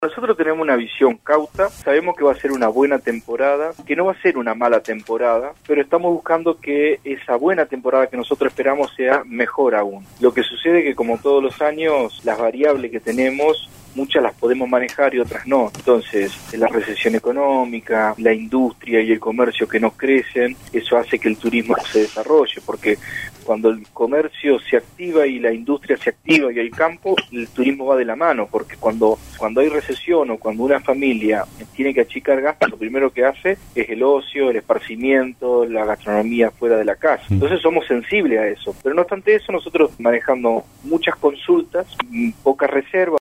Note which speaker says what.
Speaker 1: Nosotros tenemos una visión cauta, sabemos que va a ser una buena temporada, que no va a ser una mala temporada, pero estamos buscando que esa buena temporada que nosotros esperamos sea mejor aún. Lo que sucede es que, como todos los años, las variables que tenemos, muchas las podemos manejar y otras no. Entonces, la recesión económica, la industria y el comercio que no crecen, eso hace que el turismo se desarrolle, porque cuando el comercio se activa y la industria se activa y el campo, el turismo va de la mano, porque cuando hay recesión o cuando una familia tiene que achicar gastos, lo primero que hace es el ocio, el esparcimiento, la gastronomía fuera de la casa. Entonces somos sensibles a eso, pero no obstante eso, nosotros manejando muchas consultas, pocas reservas,